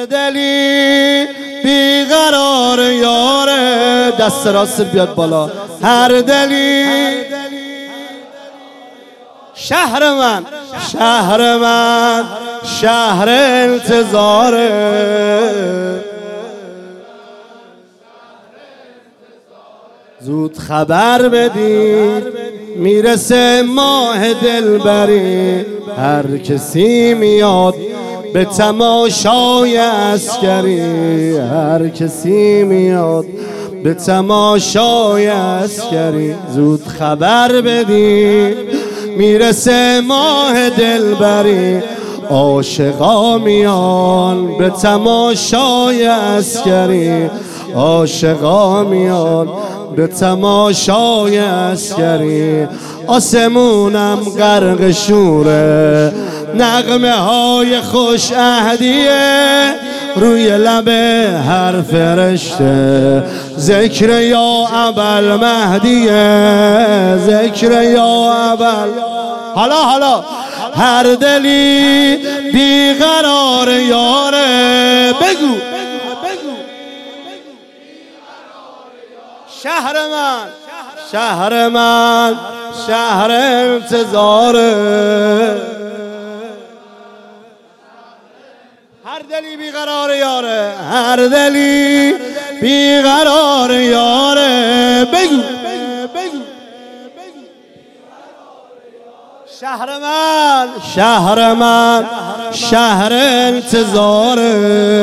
دلی بیقرار یاره، دست راست بیاد بالا. هر دلی شهر من، شهر من، شهر انتظاره. زود خبر بدید میرسه ماه دلبری، هر کسی میاد به تماشای عسکری، هر کسی میاد به تماشای عسکری. زود خبر بدید میرسه ماه دلبری، عاشقا میان به تماشای عسکری، عاشقا میان به تماشای عسکری. آسمونم غرق شوره، نغمه های خوش عهدیه، روی لب هر فرشته ذکر یا ابل مهدیه، ذکر یا ابل. حالا هر دلی بیقرار یاره، بگو شهر من، شهر من، شهر انتظاره. هر دلی بیقرار یاره، هر دلی بیقرار یاره. بگو شهر من، شهر من، شهر انتظاره.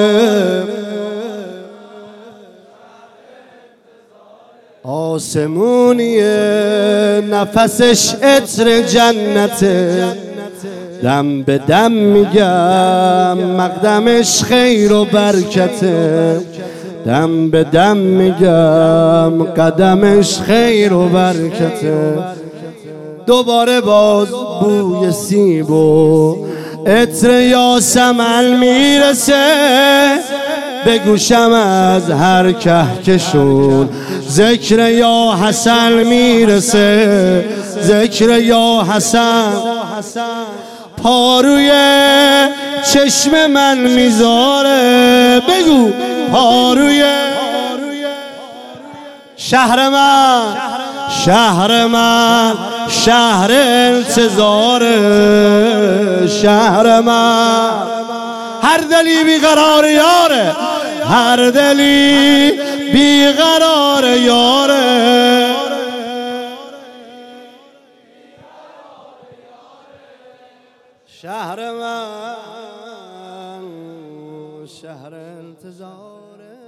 آسمونیه نفسش عطر جنته، دم به دم میگم مقدمش خیر و برکته، دم به دم میگم قدمش خیر و برکته. دوباره باز بوی سیب و عطر یاسمن میرسه، به گوشم از هر کهکشون ذکر یا حسن میرسه، ذکر یا حسن. پاروی چشم من میذاره، بگو پاروی شهر من، شهر من، شهر انتظاره. شهر من، هر دلی بیقرار یاره، هر دلی بیقرار یاره. شهر من، شهر انتظاره.